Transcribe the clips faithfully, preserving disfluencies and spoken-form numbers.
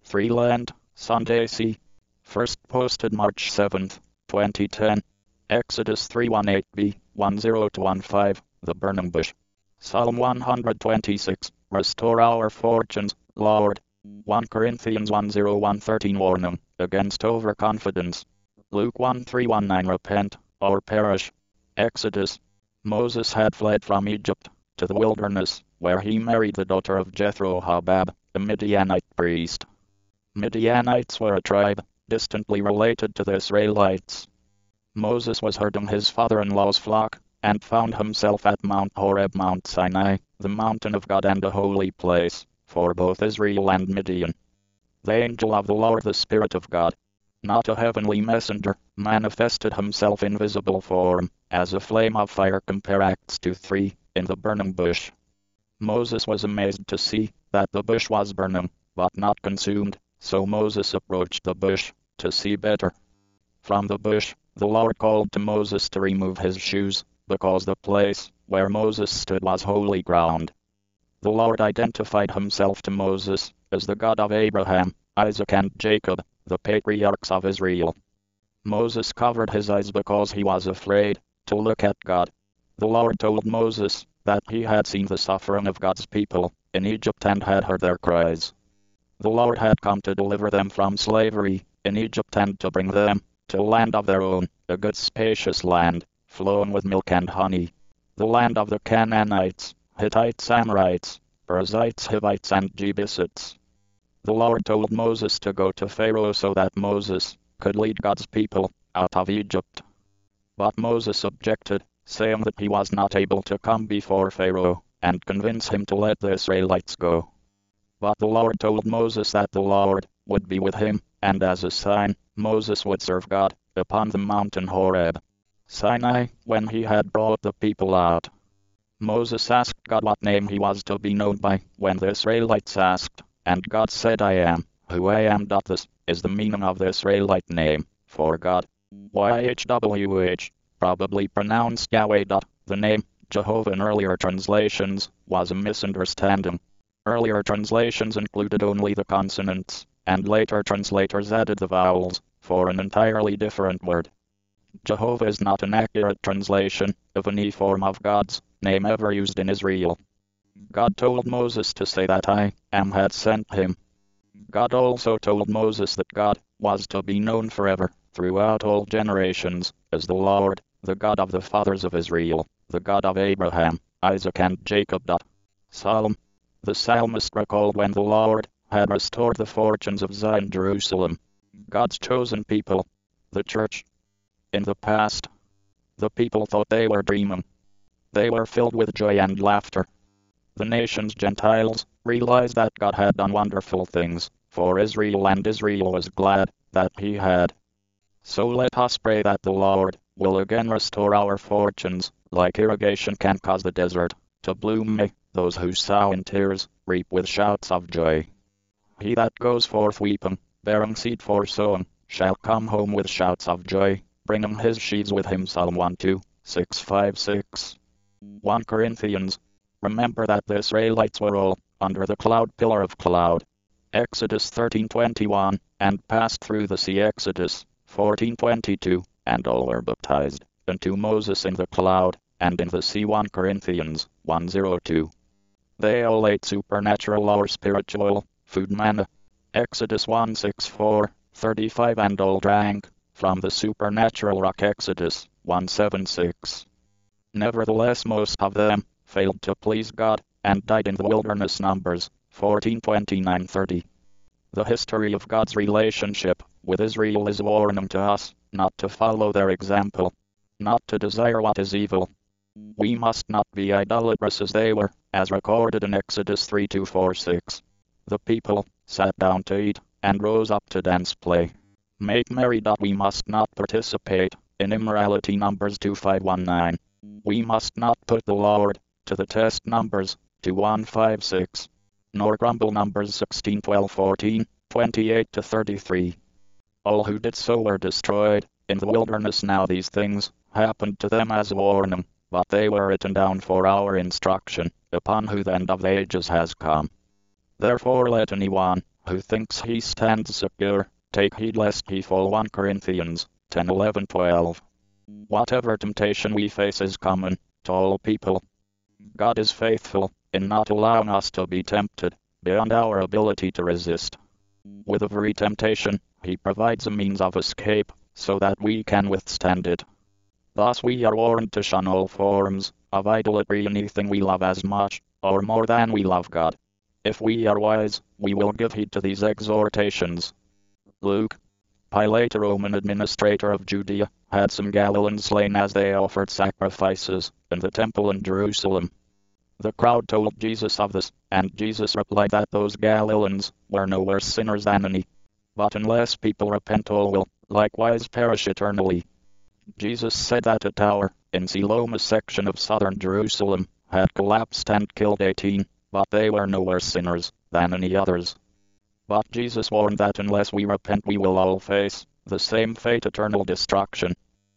Freeland, Sunday C. First posted March seventh, twenty ten. Exodus three eighteen b, ten to fifteen, The Burning Bush. Psalm one twenty-six, Restore our fortunes, Lord. First Corinthians ten one thirteen Warning against overconfidence. Luke one three nineteen Repent, or perish. Exodus. Moses had fled from Egypt to the wilderness, where he married the daughter of Jethro Habab, a Midianite priest. Midianites were a tribe distantly related to the Israelites. Moses was herding his father-in-law's flock, and found himself at Mount Horeb, Mount Sinai, the mountain of God and a holy place, for both Israel and Midian. The angel of the Lord, the Spirit of God, not a heavenly messenger, manifested himself in visible form, as a flame of fire. Compare Acts two three, in the burning bush. Moses was amazed to see that the bush was burning, but not consumed, so Moses approached the bush, to see better. From the bush, the Lord called to Moses to remove his shoes, because the place where Moses stood was holy ground. The Lord identified himself to Moses as the God of Abraham, Isaac and Jacob, the patriarchs of Israel. Moses covered his eyes because he was afraid to look at God. The Lord told Moses that he had seen the suffering of God's people in Egypt and had heard their cries. The Lord had come to deliver them from slavery in Egypt and to bring them to a land of their own, a good spacious land, flowing with milk and honey, the land of the Canaanites, Hittites, Amorites, Perizzites, Hivites, and Jebusites. The Lord told Moses to go to Pharaoh so that Moses could lead God's people out of Egypt. But Moses objected, saying that he was not able to come before Pharaoh and convince him to let the Israelites go. But the Lord told Moses that the Lord would be with him, and as a sign, Moses would serve God upon the mountain Horeb, Sinai, when he had brought the people out. Moses asked God what name he was to be known by. When the Israelites asked, and God said, I am, who I am. This is the meaning of the Israelite name, for God. Y H W H, probably pronounced Yahweh. The name, Jehovah in earlier translations, was a misunderstanding. Earlier translations included only the consonants, and later translators added the vowels, for an entirely different word. Jehovah is not an accurate translation of any form of God's name ever used in Israel. God told Moses to say that I am had sent him. God also told Moses that God was to be known forever, throughout all generations, as the Lord, the God of the fathers of Israel, the God of Abraham, Isaac and Jacob. Psalm. The psalmist recalled when the Lord had restored the fortunes of Zion, Jerusalem, God's chosen people, the church. In the past, the people thought they were dreaming. They were filled with joy and laughter. The nations Gentiles realized that God had done wonderful things for Israel, and Israel was glad that he had. So let us pray that the Lord will again restore our fortunes, like irrigation can cause the desert to bloom. May those who sow in tears reap with shouts of joy. He that goes forth weeping, bearing seed for sowing, shall come home with shouts of joy, bringing his sheaves with him. Psalm one two, six five six. First Corinthians. Remember that the Israelites were all under the cloud pillar of cloud. Exodus thirteen twenty-one, and passed through the sea. Exodus fourteen twenty-two, and all were baptized unto Moses in the cloud, and in the sea. First Corinthians one oh two. They all ate supernatural or spiritual food, manna. Exodus one sixty-four, thirty-five, and all drank from the supernatural rock. Exodus one seventy-six. Nevertheless most of them failed to please God, and died in the wilderness. Numbers fourteen twenty-nine thirty. The history of God's relationship with Israel is a warning to us, not to follow their example, not to desire what is evil. We must not be idolatrous as they were, as recorded in Exodus three two four six. The people sat down to eat, and rose up to dance play. Make merry. We must not participate in immorality. Numbers two five nineteen. We must not put the Lord to the test. Numbers two one five six. Nor grumble. Numbers sixteen twelve fourteen, twenty-eight to thirty-three. All who did so were destroyed in the wilderness. Now these things happened to them as a warning, but they were written down for our instruction, upon who the end of the ages has come. Therefore let anyone who thinks he stands secure, take heed lest he fall. First Corinthians ten eleven twelve. Whatever temptation we face is common to all people. God is faithful in not allowing us to be tempted beyond our ability to resist. With every temptation, He provides a means of escape so that we can withstand it. Thus we are warned to shun all forms of idolatry, anything we love as much or more than we love God. If we are wise, we will give heed to these exhortations. Luke. Pilate, a Roman administrator of Judea, had some Galileans slain as they offered sacrifices in the temple in Jerusalem. The crowd told Jesus of this, and Jesus replied that those Galileans were no worse sinners than any. But unless people repent, all will likewise perish eternally. Jesus said that a tower in Siloam, a section of southern Jerusalem, had collapsed and killed eighteen, but they were no worse sinners than any others. But Jesus warned that unless we repent we will all face the same fate, eternal destruction.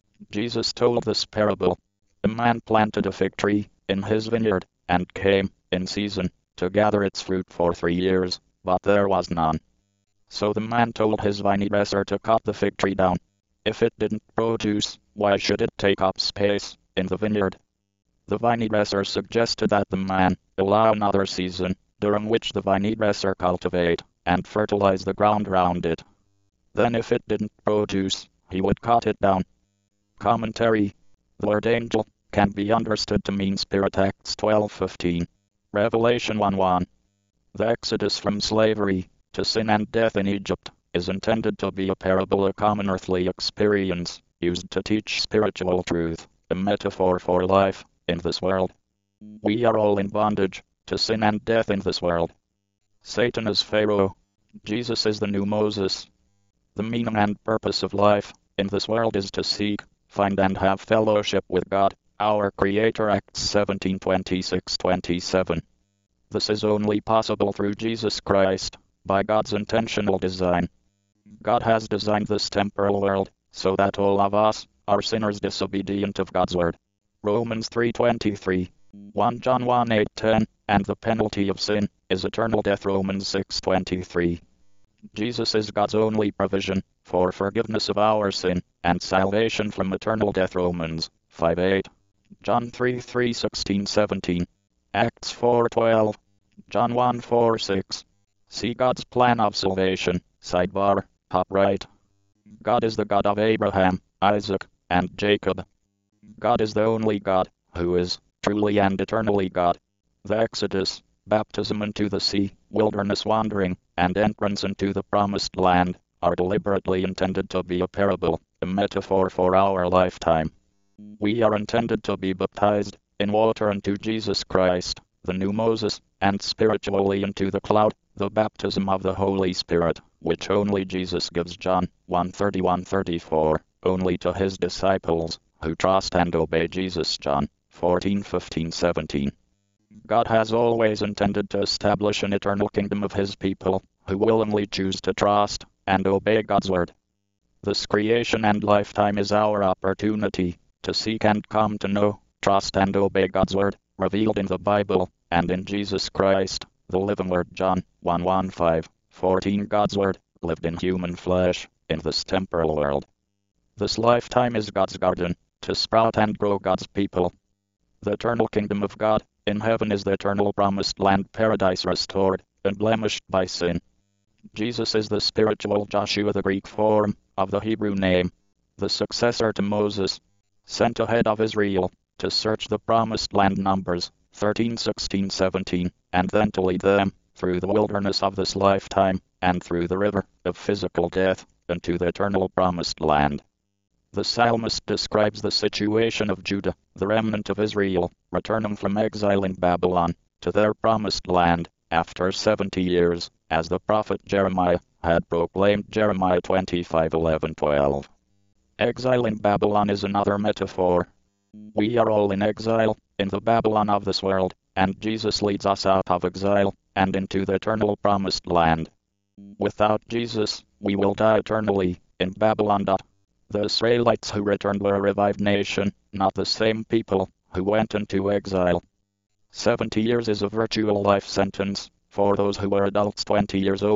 Jesus told this parable. A man planted a fig tree in his vineyard, and came, in season, to gather its fruit for three years, but there was none. So the man told his vinedresser to cut the fig tree down. If it didn't produce, why should it take up space in the vineyard? The vinedresser suggested that the man allow another season, during which the vinedresser cultivate and fertilize the ground round it. Then if it didn't produce, he would cut it down. Commentary. The word angel can be understood to mean spirit. Acts twelve fifteen. Revelation one one. The exodus from slavery to sin and death in Egypt is intended to be a parable, a common earthly experience, used to teach spiritual truth, a metaphor for life in this world. We are all in bondage to sin and death in this world. Satan is Pharaoh. Jesus is the new Moses. The meaning and purpose of life in this world is to seek, find and have fellowship with God, our Creator. Acts seventeen twenty-six twenty-seven. This is only possible through Jesus Christ, by God's intentional design. God has designed this temporal world so that all of us are sinners disobedient of God's word. Romans three twenty-three. First John one eight ten. And the penalty of sin is eternal death. Romans six twenty-three. Jesus is God's only provision for forgiveness of our sin and salvation from eternal death. Romans five eight. John three three sixteen seventeen. Acts four twelve. John one four six. See God's plan of salvation. Sidebar. Top right. God is the God of Abraham, Isaac, and Jacob. God is the only God who is truly and eternally God. The Exodus, baptism into the sea, wilderness wandering, and entrance into the promised land are deliberately intended to be a parable, a metaphor for our lifetime. We are intended to be baptized in water into Jesus Christ, the new Moses, and spiritually into the cloud, the baptism of the Holy Spirit, which only Jesus gives. John one thirty-one thirty-four, only to his disciples who trust and obey Jesus. John fourteen fifteen seventeen. God has always intended to establish an eternal kingdom of his people, who willingly choose to trust and obey God's word. This creation and lifetime is our opportunity to seek and come to know, trust and obey God's word, revealed in the Bible, and in Jesus Christ, the living word. John one one five fourteen. God's word, lived in human flesh, in this temporal world. This lifetime is God's garden, to sprout and grow God's people. The eternal kingdom of God in heaven is the eternal promised land, paradise restored, unblemished by sin. Jesus is the spiritual Joshua, the Greek form of the Hebrew name, the successor to Moses, sent ahead of Israel to search the promised land. Numbers thirteen sixteen seventeen, and then to lead them through the wilderness of this lifetime and through the river of physical death into the eternal promised land. The psalmist describes the situation of Judah, the remnant of Israel, returning from exile in Babylon to their promised land after seventy years, as the prophet Jeremiah had proclaimed. Jeremiah twenty-five eleven twelve. Exile in Babylon is another metaphor. We are all in exile, in the Babylon of this world, and Jesus leads us out of exile and into the eternal promised land. Without Jesus, we will die eternally in Babylon. The Israelites who returned were a revived nation, not the same people who went into exile. Seventy years is a virtual life sentence for those who were adults twenty years old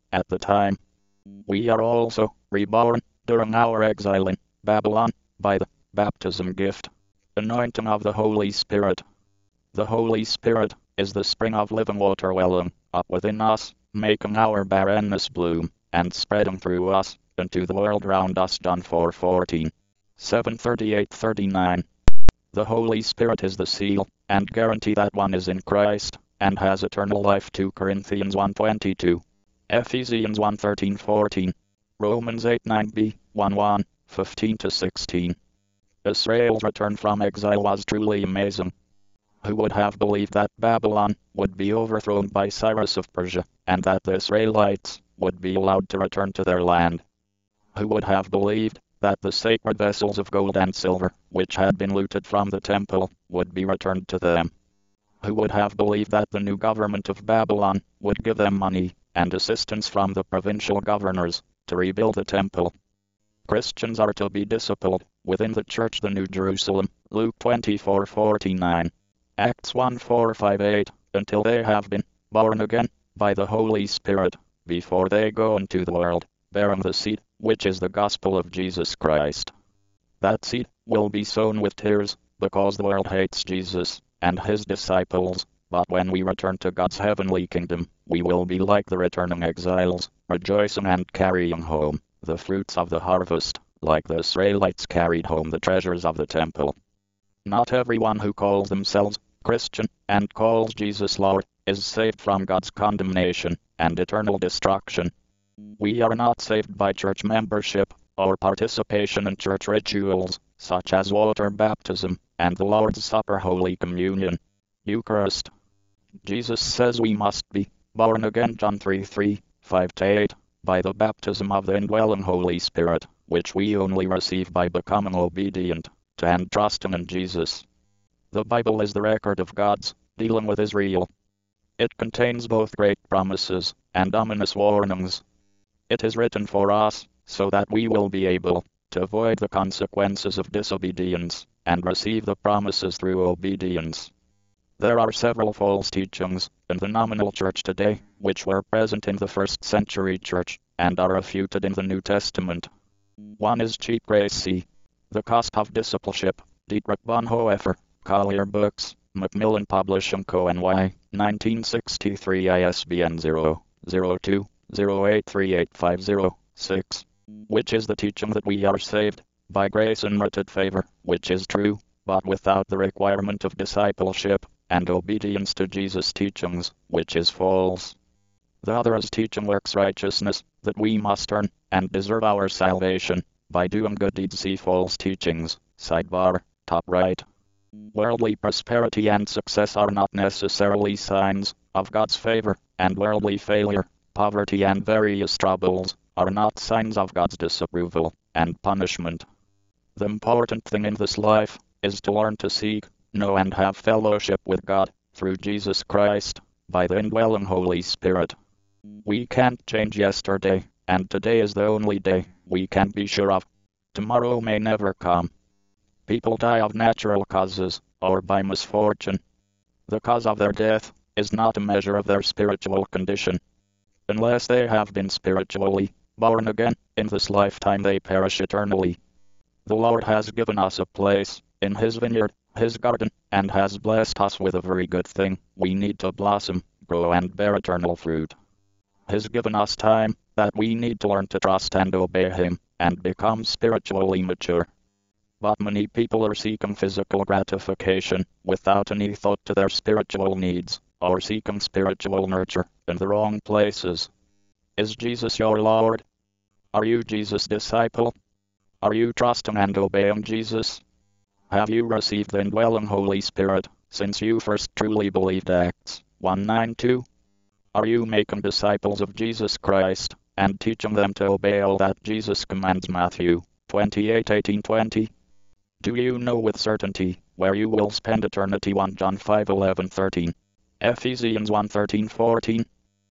at the time. We are also reborn during our exile in Babylon by the baptism gift, anointing of the Holy Spirit. The Holy Spirit is the spring of living water welling up within us, making our barrenness bloom, and spreading through us into the world round us. John four fourteen. seven thirty-eight thirty-nine. The Holy Spirit is the seal and guarantee that one is in Christ and has eternal life. Two Corinthians one twenty-two. Ephesians one thirteen fourteen. Romans eight nine b, one one, fifteen to sixteen. Israel's return from exile was truly amazing. Who would have believed that Babylon would be overthrown by Cyrus of Persia, and that the Israelites would be allowed to return to their land? Who would have believed that the sacred vessels of gold and silver, which had been looted from the temple, would be returned to them? Who would have believed that the new government of Babylon would give them money and assistance from the provincial governors to rebuild the temple? Christians are to be discipled within the church, the New Jerusalem, Luke twenty-four forty-nine. Acts one four fifty-eight, until they have been born again by the Holy Spirit, before they go into the world, bearing the seed, which is the gospel of Jesus Christ. That seed will be sown with tears, because the world hates Jesus and his disciples, but when we return to God's heavenly kingdom, we will be like the returning exiles, rejoicing and carrying home the fruits of the harvest, like the Israelites carried home the treasures of the temple. Not everyone who calls themselves Christian and calls Jesus Lord is saved from God's condemnation and eternal destruction. We are not saved by church membership or participation in church rituals, such as water baptism and the Lord's Supper, Holy Communion, Eucharist. Jesus says we must be born again, John three three, five to eight, by the baptism of the indwelling Holy Spirit, which we only receive by becoming obedient to and trusting in Jesus. The Bible is the record of God's dealing with Israel. It contains both great promises and ominous warnings. It is written for us, so that we will be able to avoid the consequences of disobedience and receive the promises through obedience. There are several false teachings in the nominal church today, which were present in the first century church, and are refuted in the New Testament. One is cheap grace. The Cost of Discipleship, Dietrich Bonhoeffer, Collier Books, Macmillan Publishing Co. N Y, nineteen sixty-three, I S B N zero zero two zero eight three eight five zero six, which is the teaching that we are saved by grace and merited favor, which is true, but without the requirement of discipleship and obedience to Jesus' teachings, which is false. The other is teaching works righteousness, that we must earn and deserve our salvation by doing good deeds. See false teachings, sidebar, top right. Worldly prosperity and success are not necessarily signs of God's favor, and worldly failure, poverty and various troubles are not signs of God's disapproval and punishment. The important thing in this life is to learn to seek, know and have fellowship with God through Jesus Christ by the indwelling Holy Spirit. We can't change yesterday, and today is the only day we can be sure of. Tomorrow may never come. People die of natural causes or by misfortune. The cause of their death is not a measure of their spiritual condition. Unless they have been spiritually born again in this lifetime, they perish eternally. The Lord has given us a place in His vineyard, His garden, and has blessed us with a very good thing. We need to blossom, grow and bear eternal fruit. He's given us time that we need to learn to trust and obey Him and become spiritually mature. But many people are seeking physical gratification without any thought to their spiritual needs, or seeking spiritual nurture in the wrong places. Is Jesus your Lord? Are you Jesus' disciple? Are you trusting and obeying Jesus? Have you received the indwelling Holy Spirit since you first truly believed? Acts one nine two. Are you making disciples of Jesus Christ and teaching them to obey all that Jesus commands? Matthew twenty-eight eighteen twenty. Do you know with certainty where you will spend eternity? First John five eleven thirteen. Ephesians one thirteen fourteen.